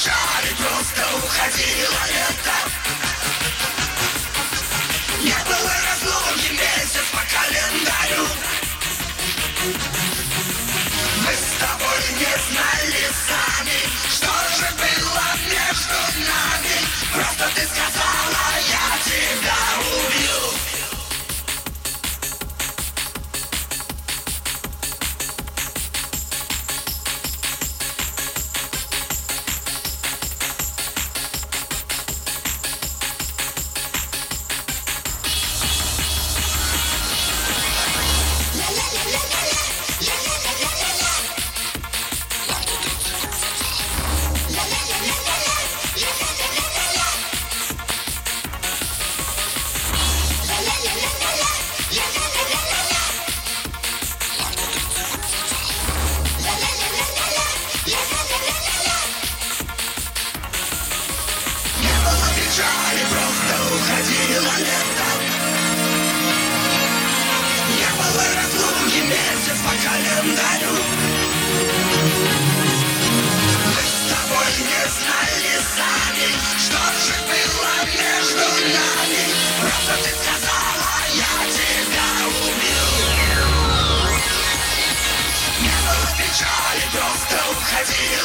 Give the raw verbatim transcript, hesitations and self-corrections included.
печали, просто уходило лето. Не было разлуки месяц по календарю. Мы с тобой не знали сами, что же было между нами. Просто ты сказала, я тебя убью. Печали, просто уходило лето. Не было разлуки месяц по календарю. Мы с тобой не знали сами, что же было между нами. Просто ты сказала, я тебя убью. Не было печали, просто уходило